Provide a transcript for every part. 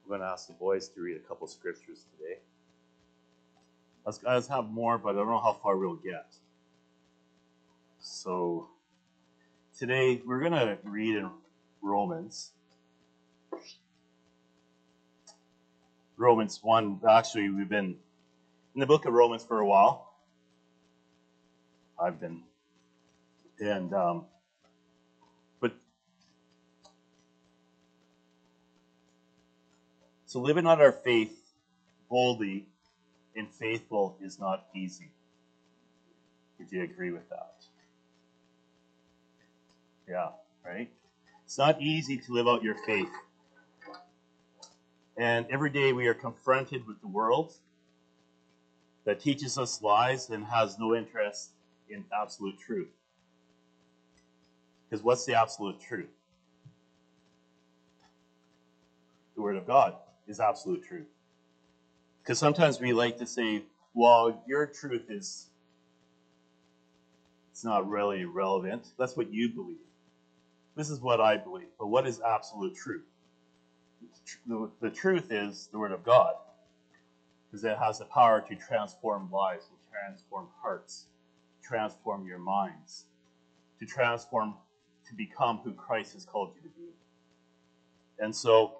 I'm going to ask the boys to read a couple scriptures today. I was have more, but I don't know how far we'll get. So today we're going to read in Romans 1. Actually, we've been in the book of Romans for a while. I've been, and but so living out our faith boldly and faithful is not easy. Would you agree with that? Yeah, right? It's not easy to live out your faith. And every day we are confronted with the world that teaches us lies and has no interest in absolute truth. Because what's the absolute truth? The Word of God is absolute truth. Because sometimes we like to say, well, your truth it's not really relevant. That's what you believe. This is what I believe. But what is absolute truth? The truth is the Word of God. Because it has the power to transform lives, and transform hearts, transform your minds, to become who Christ has called you to be. And so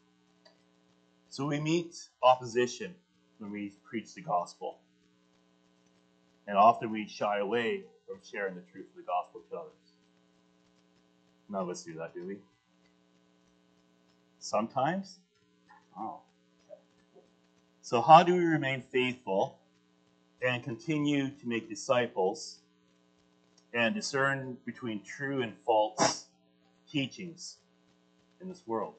we meet opposition when we preach the gospel. And often we shy away from sharing the truth of the gospel to others. None of us do that, do we? Sometimes? Oh. So how do we remain faithful and continue to make disciples and discern between true and false teachings in this world?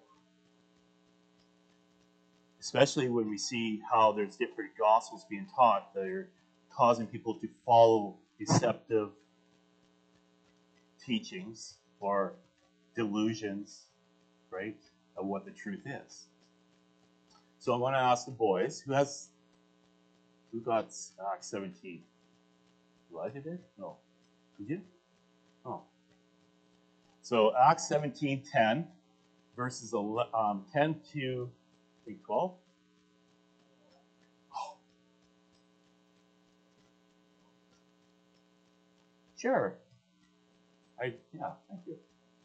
Especially when we see how there's different gospels being taught that are causing people to follow deceptive teachings or delusions, right, of what the truth is. So I want to ask the boys, who got Acts 17? Elijah did? No. Did you? Oh. So Acts 17:10, verses 10 to 12. Oh. Sure. Thank you.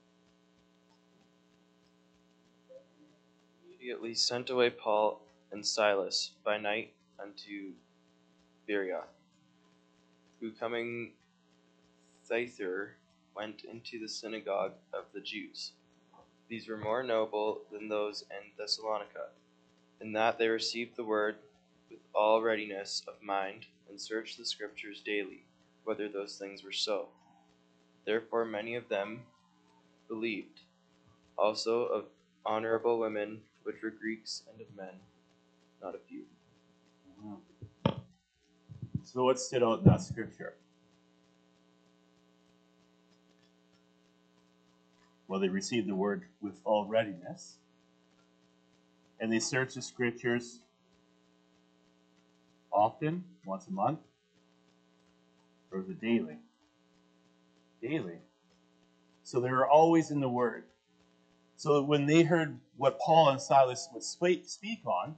Immediately sent away Paul and Silas by night unto Berea, who coming thither went into the synagogue of the Jews. These were more noble than those in Thessalonica, in that they received the word with all readiness of mind, and searched the scriptures daily, whether those things were so. Therefore many of them believed, also of honorable women, which were Greeks, and of men, not a few. So what stood out in that scripture? Well, they received the word with all readiness, and they searched the scriptures often, once a month, or was it daily? Daily. So they were always in the Word. So when they heard what Paul and Silas would speak on,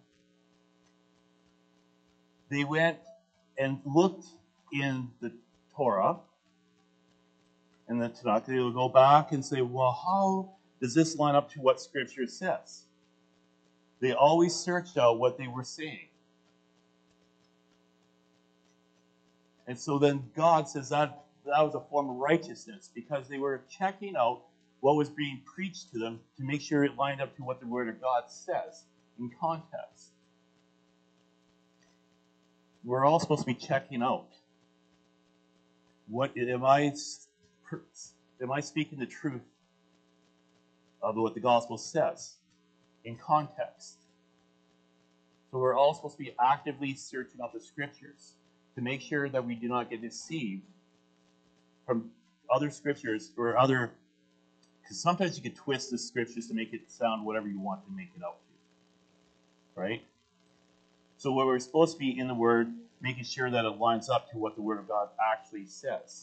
they went and looked in the Torah and the Tanakh. They would go back and say, well, how does this line up to what Scripture says? They always searched out what they were saying. And so then God says that was a form of righteousness, because they were checking out what was being preached to them to make sure it lined up to what the Word of God says in context. We're all supposed to be checking out. What am I speaking the truth of what the gospel says in context? So we're all supposed to be actively searching out the scriptures to make sure that we do not get deceived from other scriptures or other, because sometimes you can twist the scriptures to make it sound whatever you want to make it out to, right? So what we're supposed to be in the Word, making sure that it lines up to what the Word of God actually says.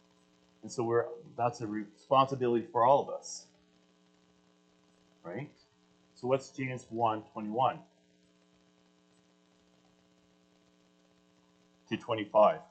And so that's a responsibility for all of us, right? So what's James 1:21 to 25?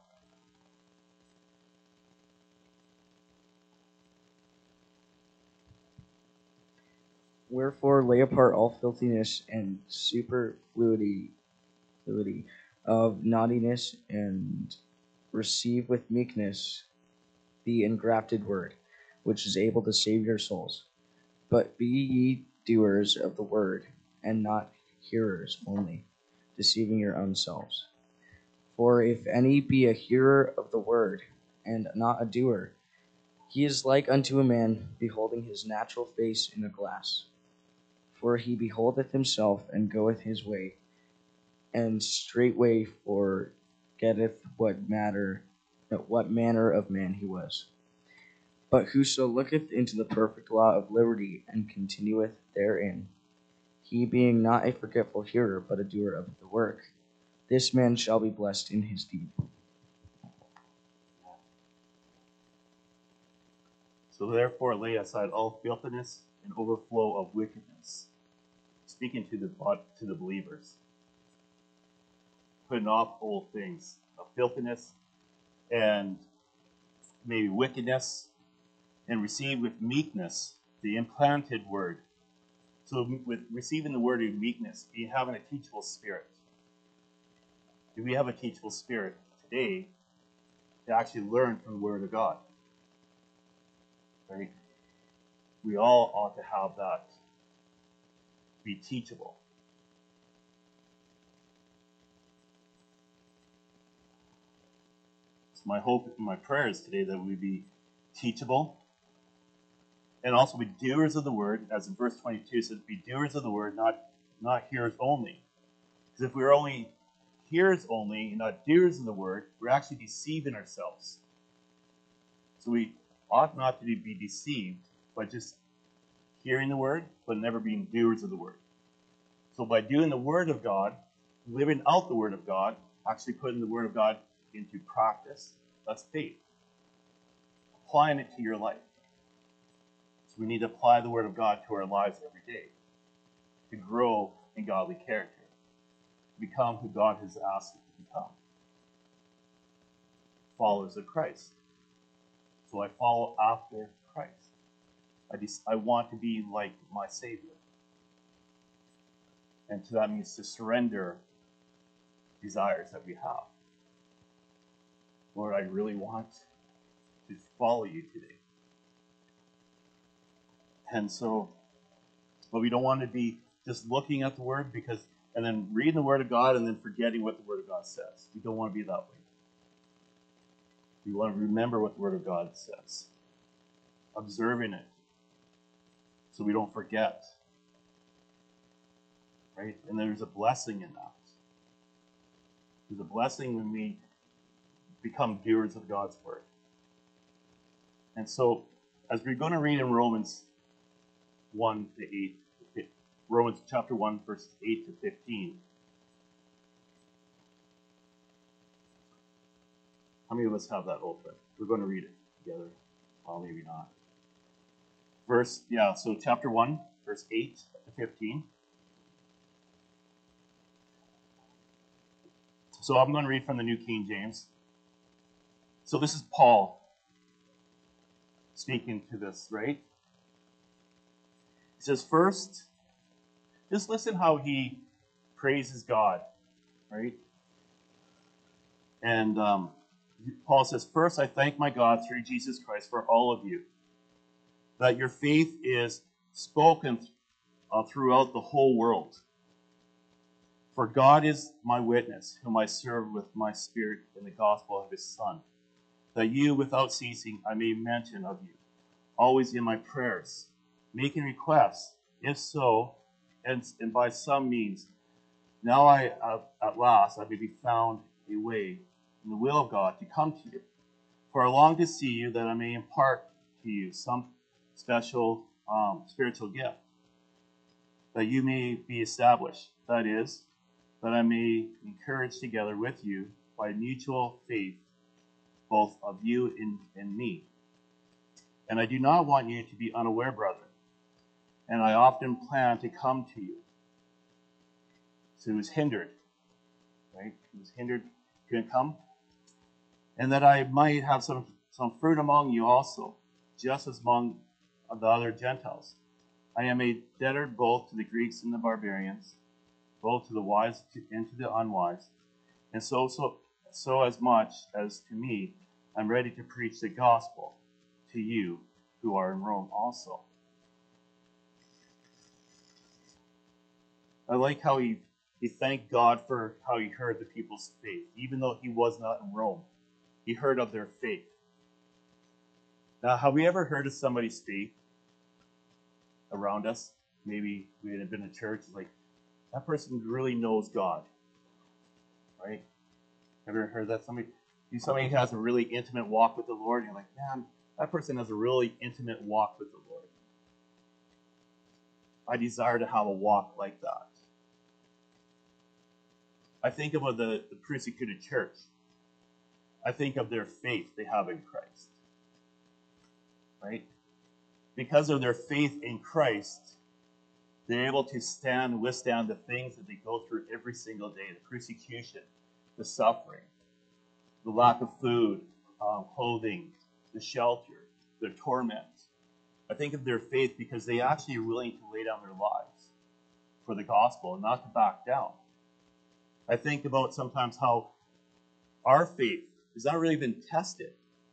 Wherefore lay apart all filthiness and superfluity of naughtiness, and receive with meekness the engrafted word, which is able to save your souls. But be ye doers of the word, and not hearers only, deceiving your own selves. For if any be a hearer of the word, and not a doer, he is like unto a man beholding his natural face in a glass. For he beholdeth himself, and goeth his way, and straightway forgetteth what manner of man he was. But whoso looketh into the perfect law of liberty, and continueth therein, he being not a forgetful hearer, but a doer of the work, this man shall be blessed in his deed. So therefore lay aside all filthiness and overflow of wickedness. Speaking to the believers. Putting off old things of filthiness and maybe wickedness, and receive with meekness the implanted word. So with receiving the word of meekness, be having a teachable spirit. Do we have a teachable spirit today to actually learn from the word of God? Right? We all ought to have that. Be teachable. It's my hope and my prayer is today that we be teachable and also be doers of the word, as in verse 22 says, be doers of the word, not hearers only. Because if we're only hearers only and not doers of the word, we're actually deceiving ourselves. So we ought not to be deceived by just hearing the word, but never being doers of the word. So by doing the word of God, living out the word of God, actually putting the word of God into practice, that's faith. Applying it to your life. So we need to apply the word of God to our lives every day to grow in godly character, to become who God has asked us to become. Followers of Christ. So I follow after Christ. I want to be like my Savior. And so that means to surrender desires that we have. Lord, I really want to follow you today. And so, but we don't want to be just looking at the word and then reading the word of God and then forgetting what the word of God says. We don't want to be that way. We want to remember what the word of God says. Observing it. So we don't forget. Right? And there's a blessing in that. There's a blessing when we become doers of God's word. And so, as we're going to read in Romans 1 to 8, Romans chapter 1, verses 8 to 15. How many of us have that open? We're going to read it together. Well, maybe not. So chapter 1, verse 8 to 15. So I'm going to read from the New King James. So this is Paul speaking to this, right? He says, first, just listen how he praises God, right? And Paul says, first, I thank my God through Jesus Christ for all of you, that your faith is spoken throughout the whole world. For God is my witness, whom I serve with my spirit in the gospel of his Son, that you, without ceasing, I may mention of you, always in my prayers, making requests, if so, and by some means. Now at last I may be found a way in the will of God to come to you. For I long to see you, that I may impart to you some special spiritual gift, that you may be established. That is, that I may encourage together with you by mutual faith, both of you and me. And I do not want you to be unaware, brethren, and I often planned to come to you. So he was hindered, right? He was hindered, couldn't come. And that I might have some fruit among you also, just as among the other Gentiles. I am a debtor both to the Greeks and the barbarians, both to the wise and to the unwise. And so as much as to me, I'm ready to preach the gospel to you who are in Rome also. I like how he thanked God for how he heard the people's faith, even though he was not in Rome. He heard of their faith. Now, have we ever heard of somebody's faith around us? Maybe we had been in church. It's like, that person really knows God, right? Ever heard that? Somebody has a really intimate walk with the Lord, and you're like, man, that person has a really intimate walk with the Lord. I desire to have a walk like that. I think about the persecuted church. I think of their faith they have in Christ. Right? Because of their faith in Christ, they're able to withstand the things that they go through every single day, the persecution, the suffering, the lack of food, clothing, the shelter, the torment. I think of their faith because they actually are willing to lay down their lives for the gospel and not to back down. I think about sometimes how our faith has not really been tested.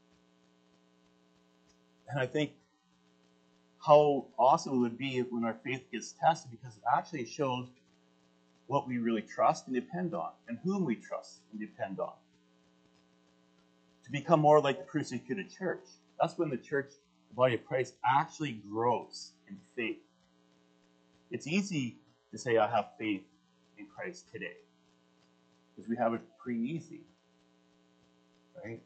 And I think how awesome it would be when our faith gets tested, because it actually shows what we really trust and depend on, and whom we trust and depend on. To become more like the persecuted church. That's when the church, the body of Christ, actually grows in faith. It's easy to say, I have faith in Christ today, because we have it pretty easy, right?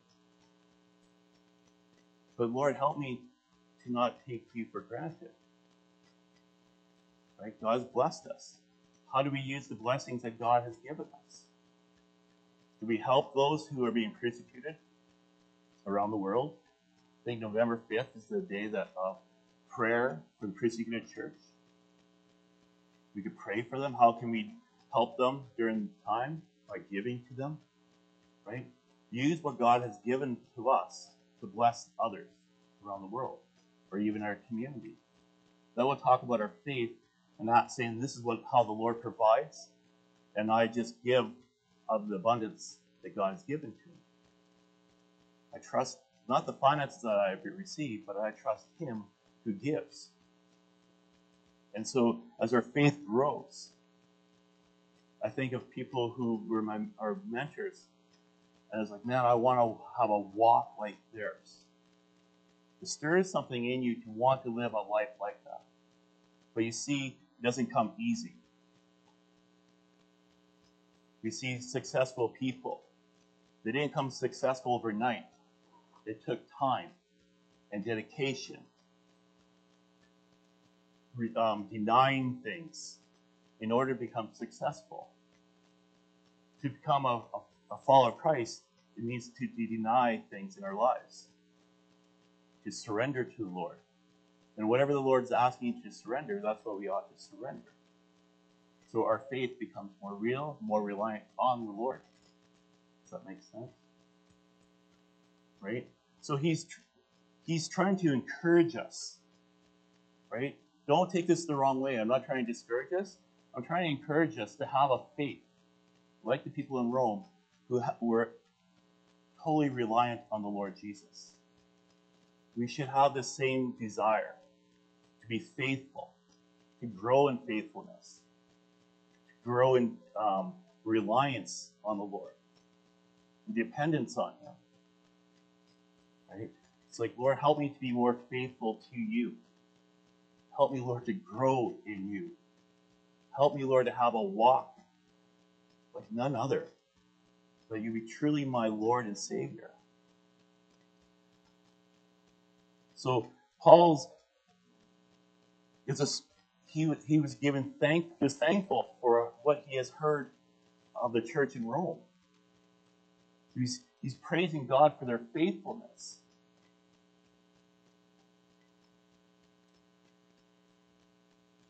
But Lord, help me to not take you for granted. Right? God has blessed us. How do we use the blessings that God has given us? Do we help those who are being persecuted around the world? I think November 5th is the day that prayer for the persecuted church. We could pray for them. How can we help them during the time? By giving to them, right? Use what God has given to us to bless others around the world, or even our community. That will talk about our faith and not saying this is how the Lord provides, and I just give of the abundance that God has given to me. I trust not the finances that I have received, but I trust Him who gives. And so as our faith grows, I think of people who were our mentors, and it's like, man, I want to have a walk like theirs. It stirs something in you to want to live a life like that. But you see, it doesn't come easy. We see successful people. They didn't come successful overnight. It took time and dedication, denying things in order to become successful. To become a follower of Christ, it means to deny things in our lives, to surrender to the Lord. And whatever the Lord's asking you to surrender, that's what we ought to surrender. So our faith becomes more real, more reliant on the Lord. Does that make sense? Right? So he's trying to encourage us, right? Don't take this the wrong way. I'm not trying to discourage us. I'm trying to encourage us to have a faith, like the people in Rome, who were totally reliant on the Lord Jesus. We should have the same desire to be faithful, to grow in faithfulness, to grow in reliance on the Lord, and dependence on Him. Right? It's like, Lord, help me to be more faithful to you. Help me, Lord, to grow in you. Help me, Lord, to have a walk like none other, that you be truly my Lord and Savior. So Paul's he was thankful for what he has heard of the church in Rome. He's praising God for their faithfulness.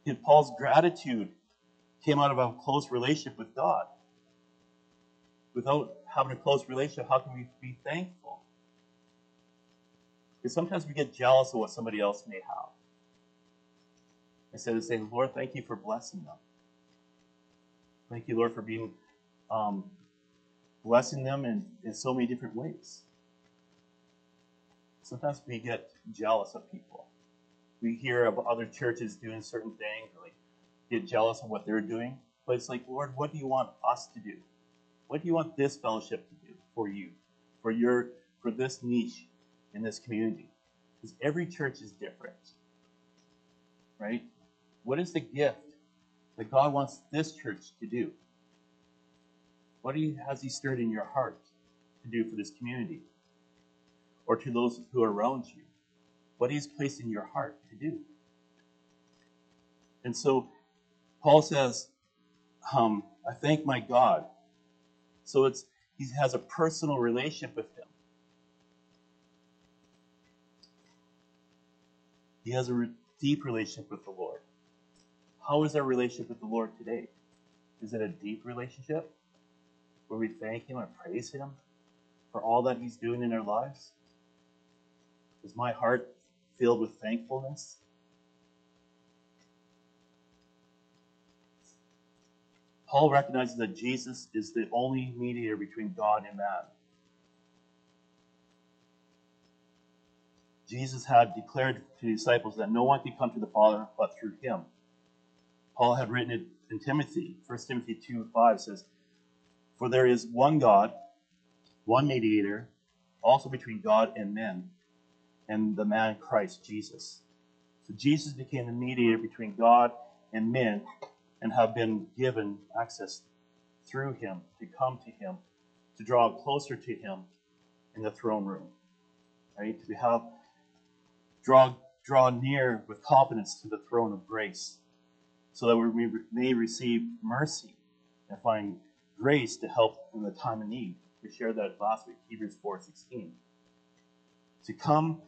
Paul's gratitude came out of a close relationship with God. Without having a close relationship, how can we be thankful? Because sometimes we get jealous of what somebody else may have. Instead of saying, Lord, thank you for blessing them. Thank you, Lord, for being blessing them in so many different ways. Sometimes we get jealous of people. We hear of other churches doing certain things, or like get jealous of what they're doing. But it's like, Lord, what do you want us to do? What do you want this fellowship to do for you, for this niche in this community? Because every church is different, right? What is the gift that God wants this church to do? What has He stirred in your heart to do for this community, or to those who are around you? What He's placed in your heart to do? And so Paul says, I thank my God. So he has a personal relationship with Him. He has a deep relationship with the Lord. How is our relationship with the Lord today? Is it a deep relationship where we thank Him and praise Him for all that He's doing in our lives? Is my heart filled with thankfulness? Paul recognizes that Jesus is the only mediator between God and man. Jesus had declared to the disciples that no one could come to the Father but through Him. Paul had written it in Timothy. 1 Timothy 2:5 says, For there is one God, one mediator, also between God and men, and the man Christ Jesus. So Jesus became the mediator between God and men, and have been given access through Him to come to Him, to draw closer to Him in the throne room. Right? To draw near with confidence to the throne of grace, so that we may receive mercy and find grace to help in the time of need. We shared that last week, Hebrews 4:16. To come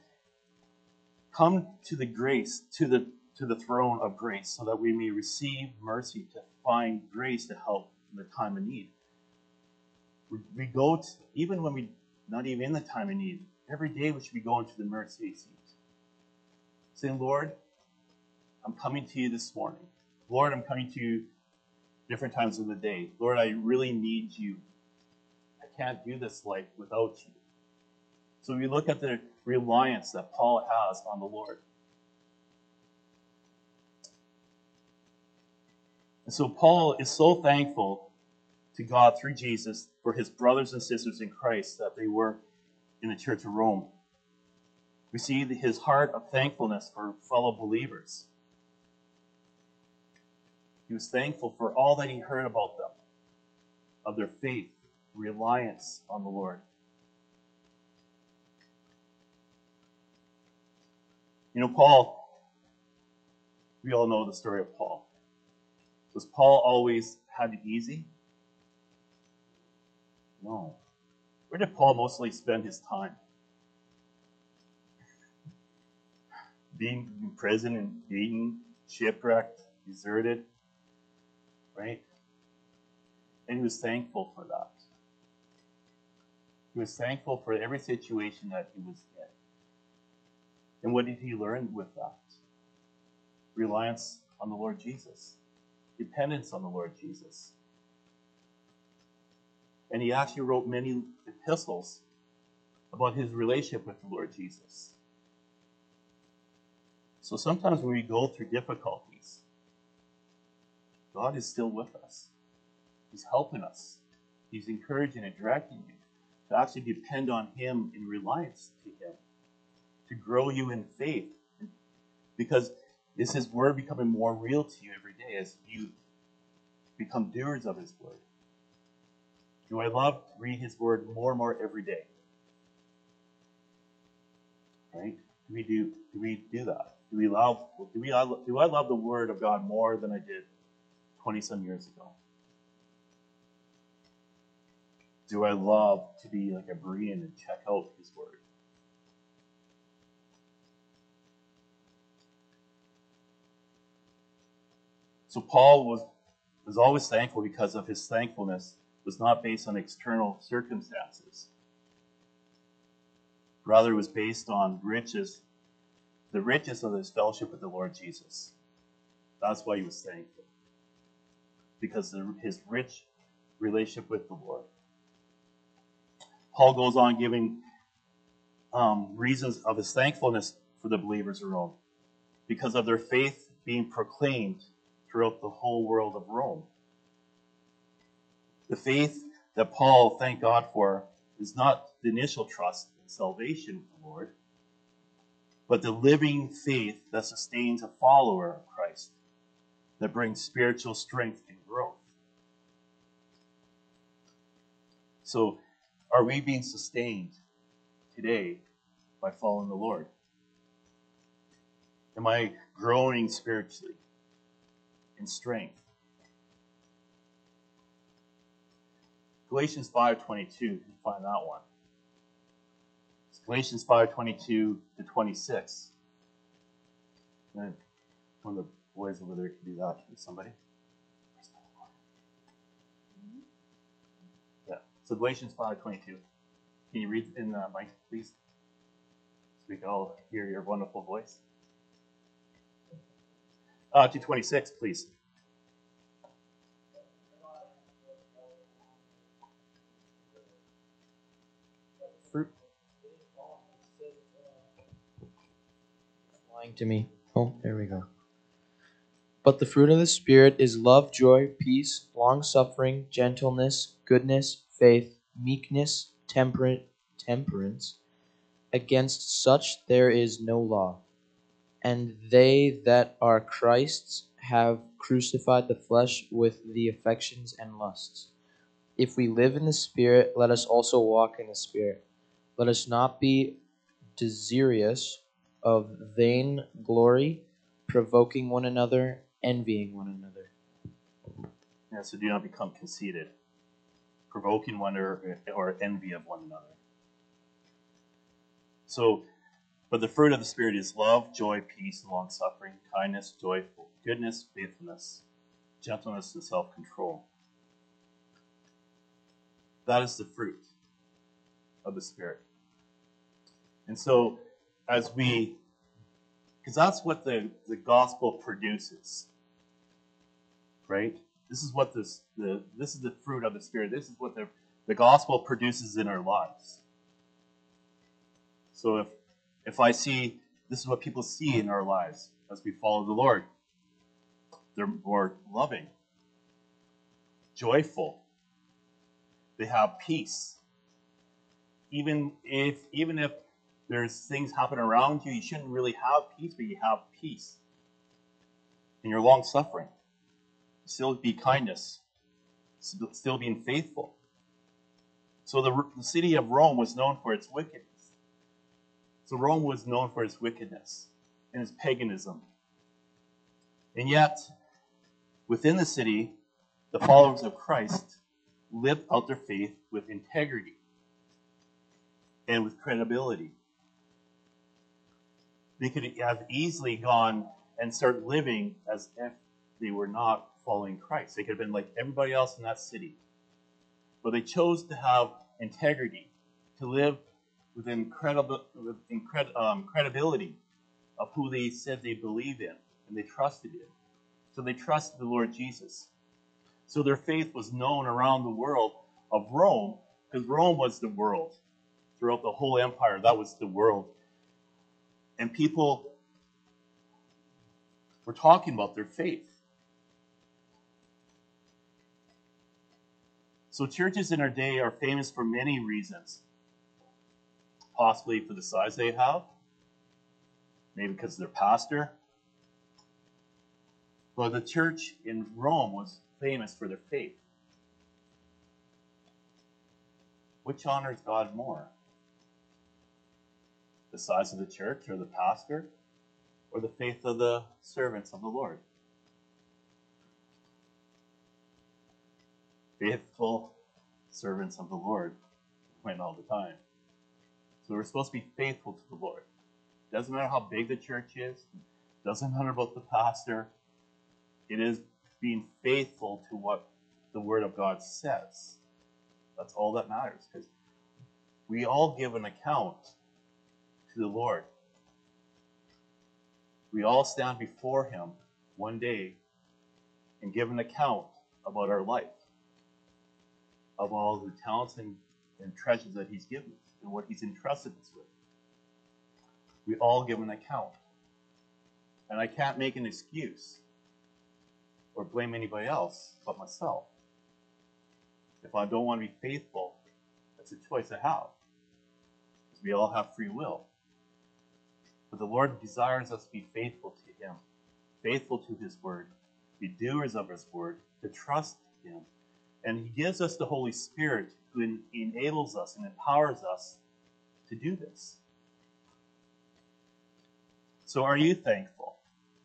to the grace, to the throne of grace, so that we may receive mercy, to find grace to help in the time of need. We go to, even when we not even in the time of need, every day we should be going to the mercy seat, saying, Lord, I'm coming to you this morning. Lord, I'm coming to you different times of the day. Lord, I really need you. I can't do this life without you. So we look at the reliance that Paul has on the Lord. And so Paul is so thankful to God through Jesus for his brothers and sisters in Christ that they were in the Church of Rome. We see his heart of thankfulness for fellow believers. He was thankful for all that he heard about them, of their faith, reliance on the Lord. You know, Paul, we all know the story of Paul. Was Paul always had it easy? No. Where did Paul mostly spend his time? Being in prison and beaten, shipwrecked, deserted, right? And he was thankful for that. He was thankful for every situation that he was in. And what did he learn with that? Reliance on the Lord Jesus. Dependence on the Lord Jesus. And he actually wrote many epistles about his relationship with the Lord Jesus. So sometimes when we go through difficulties, God is still with us. He's helping us. He's encouraging and directing you to actually depend on Him in reliance to Him, to grow you in faith. Because is His Word becoming more real to you every day as you become doers of His Word? Do I love to read His Word more and more every day? Right? Do we do that? Do I love the Word of God more than I did 20-some years ago? Do I love to be like a Berean and check out His Word? So Paul was always thankful because of his thankfulness was not based on external circumstances. Rather, it was based on the riches of his fellowship with the Lord Jesus. That's why he was thankful. Because of his rich relationship with the Lord. Paul goes on giving reasons of his thankfulness for the believers of Rome. Because of their faith being proclaimed throughout the whole world of Rome. The faith that Paul thanked God for is not the initial trust in salvation of the Lord, but the living faith that sustains a follower of Christ, that brings spiritual strength and growth. So, are we being sustained today by following the Lord? Am I growing spiritually in strength? Galatians 5:22, you can find that one. It's Galatians 5:22 to 26. And one of the boys over there can do that. Somebody? Yeah. So Galatians 5:22. Can you read in the mic, please? So we can all hear your wonderful voice. To 26, please. Fruit. Lying to me. Oh, there we go. But the fruit of the Spirit is love, joy, peace, long-suffering, gentleness, goodness, faith, meekness, temperance. Against such there is no law. And they that are Christ's have crucified the flesh with the affections and lusts. If we live in the Spirit, let us also walk in the Spirit. Let us not be desirous of vain glory, provoking one another, envying one another. Yeah, so do not become conceited, provoking one or envy of one another. So, but the fruit of the Spirit is love, joy, peace, long-suffering, kindness, joyful, goodness, faithfulness, gentleness, and self-control. That is the fruit of the Spirit. And so, because that's what the gospel produces, right? This is what this is the fruit of the Spirit. This is what the gospel produces in our lives. So if I see, this is what people see in our lives as we follow the Lord. They're more loving, joyful. They have peace. Even if there's things happen around you, you shouldn't really have peace, but you have peace. And you're long-suffering. Still be kindness. Still being faithful. So the city of Rome was known for its wickedness. So Rome was known for its wickedness and its paganism. And yet, within the city, the followers of Christ lived out their faith with integrity and with credibility. They could have easily gone and started living as if they were not following Christ. They could have been like everybody else in that city. But they chose to have integrity, to live with credibility of who they said they believed in and they trusted in. So they trusted the Lord Jesus. So their faith was known around the world of Rome, because Rome was the world. Throughout the whole empire, that was the world. And people were talking about their faith. So churches in our day are famous for many reasons. Possibly for the size they have. Maybe because of their pastor. But the church in Rome was famous for their faith. Which honors God more? The size of the church or the pastor? Or the faith of the servants of the Lord? Faithful servants of the Lord win all the time. So we're supposed to be faithful to the Lord. Doesn't matter how big the church is. Doesn't matter about the pastor. It is being faithful to what the Word of God says. That's all that matters, because we all give an account to the Lord. We all stand before Him one day and give an account about our life, of all the talents and treasures that He's given us and what He's entrusted us with. We all give an account. And I can't make an excuse or blame anybody else but myself. If I don't want to be faithful, that's a choice I have. Because we all have free will. But the Lord desires us to be faithful to Him, faithful to His Word, be doers of His Word, to trust Him. And He gives us the Holy Spirit who enables us and empowers us to do this. So are you thankful?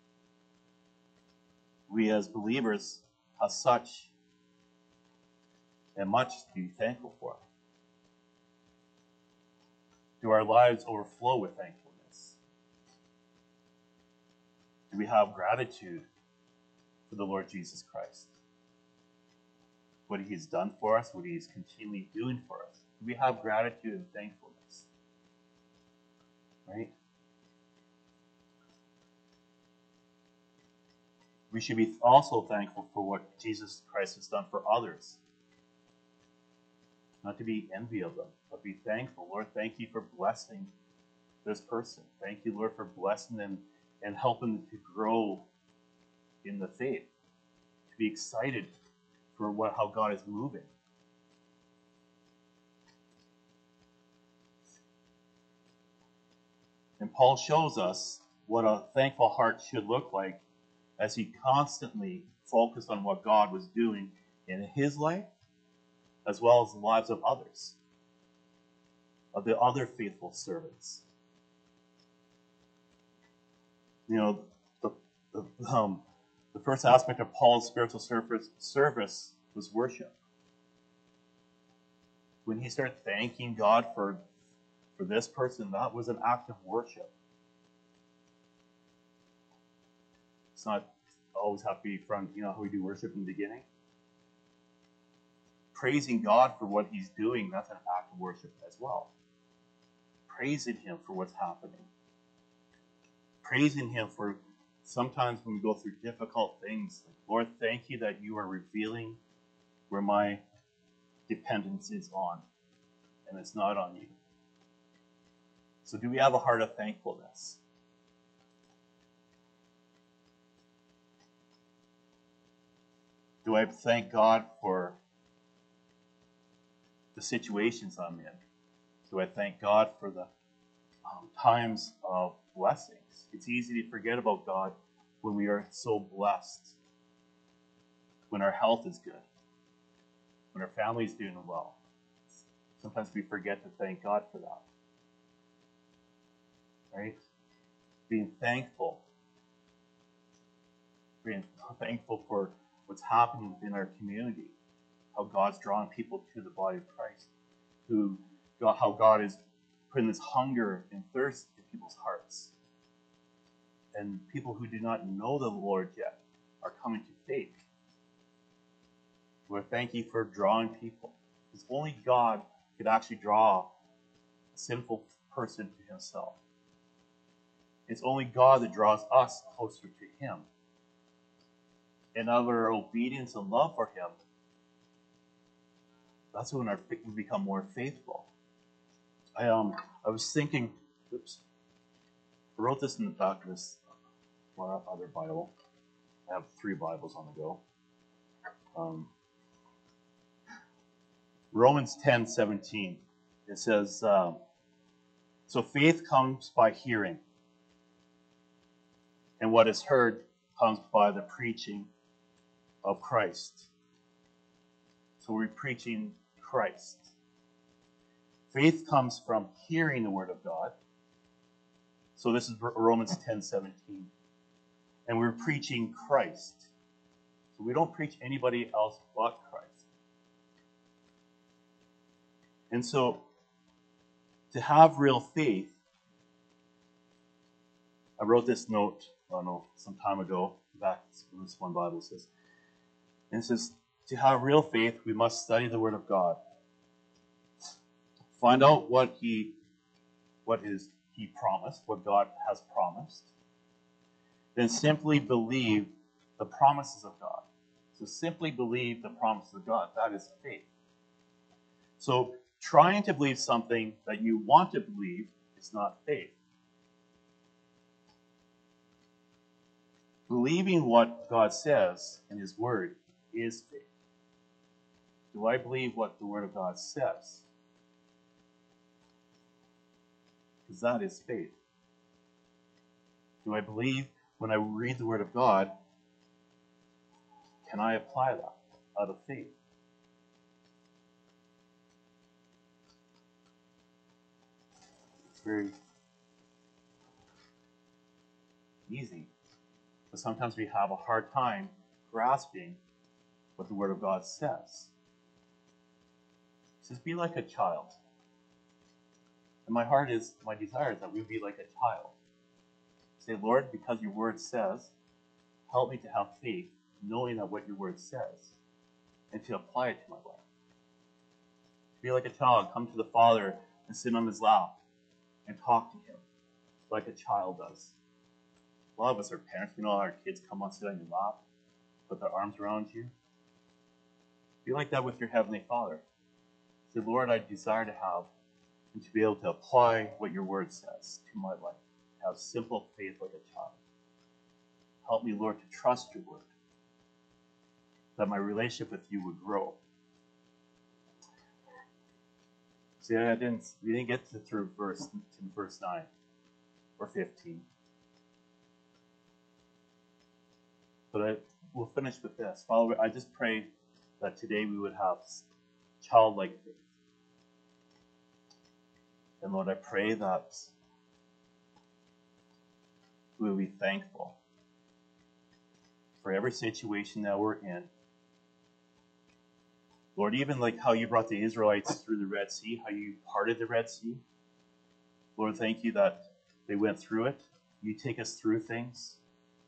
We as believers have such and much to be thankful for. Do our lives overflow with thankfulness? Do we have gratitude for the Lord Jesus Christ? What He's done for us, what He's continually doing for us. Do we have gratitude and thankfulness? Right? We should be also thankful for what Jesus Christ has done for others. Not to be envy of them, but be thankful. Lord, thank you for blessing this person. Thank you, Lord, for blessing them and helping them to grow in the faith. To be excited for how God is moving. And Paul shows us what a thankful heart should look like as he constantly focused on what God was doing in his life, as well as the lives of others, of the other faithful servants. You know, the first aspect of Paul's spiritual service was worship. When he started thanking God for this person, that was an act of worship. It's not always have to be from, how we do worship in the beginning. Praising God for what He's doing, that's an act of worship as well. Praising Him for what's happening. Praising Him for sometimes when we go through difficult things, like, Lord, thank you that you are revealing where my dependence is on, and it's not on you. So do we have a heart of thankfulness? Do I thank God for the situations I'm in? Do I thank God for the times of blessings? It's easy to forget about God when we are so blessed, when our health is good, when our family is doing well. Sometimes we forget to thank God for that. Right? Being thankful. Being thankful for what's happening within our community. How God's drawing people to the body of Christ. How God is putting this hunger and thirst in people's hearts. And people who do not know the Lord yet are coming to faith. Lord, thank you for drawing people. Because only God could actually draw a sinful person to Himself. It's only God that draws us closer to Him. And out of our obedience and love for Him, that's when we become more faithful. I was thinking, I wrote this in the back of this other Bible. I have 3 Bibles on the go. Romans 10:17. It says, so faith comes by hearing, and what is heard comes by the preaching of Christ. So we're preaching Christ. Faith comes from hearing the Word of God. So this is Romans 10:17. And we're preaching Christ. So we don't preach anybody else but Christ. And so to have real faith, I wrote this note, some time ago, back in this one Bible says, And it says, to have real faith, we must study the Word of God. Find out what He promised, what God has promised. Then simply believe the promises of God. So simply believe the promises of God. That is faith. So trying to believe something that you want to believe is not faith. Believing what God says in His Word is faith. Do I believe what the Word of God says? Because that is faith. Do I believe when I read the Word of God, can I apply that out of faith? It's very easy. But sometimes we have a hard time grasping what the Word of God says. It says, be like a child. And my desire is that we be like a child. Say, Lord, because your Word says, help me to have faith, knowing that what your Word says, and to apply it to my life. To be like a child, come to the Father and sit on His lap and talk to Him like a child does. A lot of us are parents. We know our kids come on, sit on your lap, put their arms around you. Be like that with your Heavenly Father. Say, Lord, I desire to have and to be able to apply what your Word says to my life. Have simple faith like a child. Help me, Lord, to trust your Word, that my relationship with you would grow. See, we didn't get through verse 9 or 15. But we'll finish with this. Father, I just pray that today we would have childlike faith. And Lord, I pray that we will be thankful for every situation that we're in. Lord, even like how you brought the Israelites through the Red Sea, how you parted the Red Sea. Lord, thank you that they went through it. You take us through things,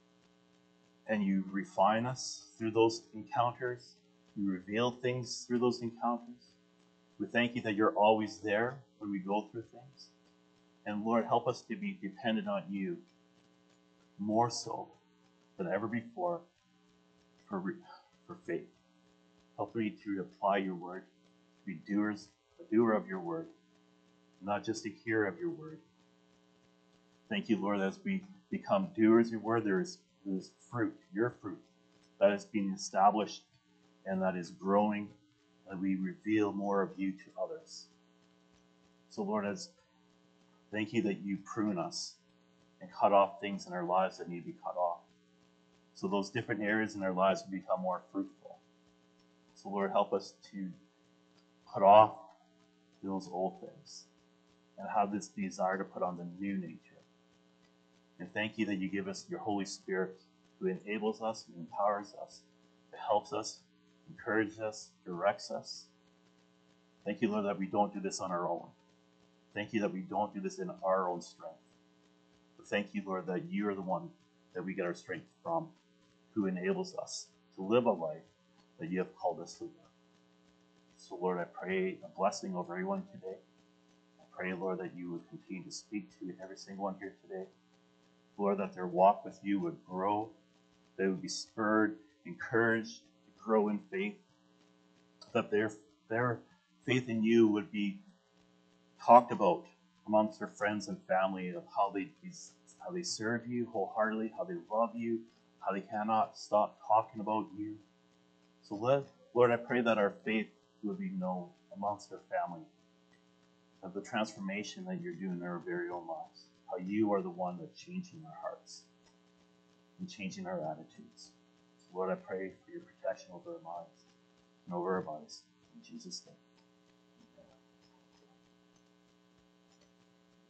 and you refine us through those encounters. You reveal things through those encounters. We thank you that you're always there when we go through things. And Lord, help us to be dependent on you more so than ever before for faith. Help me to apply your word, to be a doer of your word, not just a hearer of your word. Thank you, Lord, as we become doers of your word, there is fruit, your fruit, that is being established and that is growing, and we reveal more of you to others. So, Lord, thank you that you prune us and cut off things in our lives that need to be cut off. So those different areas in our lives will become more fruitful. So, Lord, help us to cut off those old things and have this desire to put on the new nature. And thank you that you give us your Holy Spirit who enables us, who empowers us, who helps us, encourages us, directs us. Thank you, Lord, that we don't do this on our own. Thank you that we don't do this in our own strength. But thank you, Lord, that you are the one that we get our strength from, who enables us to live a life that you have called us to live. So, Lord, I pray a blessing over everyone today. I pray, Lord, that you would continue to speak to every single one here today. Lord, that their walk with you would grow, they would be spurred, encouraged to grow in faith, that their faith in you would be talked about amongst their friends and family of how they serve you wholeheartedly, how they love you, how they cannot stop talking about you. So, Lord, I pray that our faith would be known amongst our family, of the transformation that you're doing in our very own lives, how you are the one that's changing our hearts and changing our attitudes. So, Lord, I pray for your protection over our minds and over our bodies. In Jesus' name.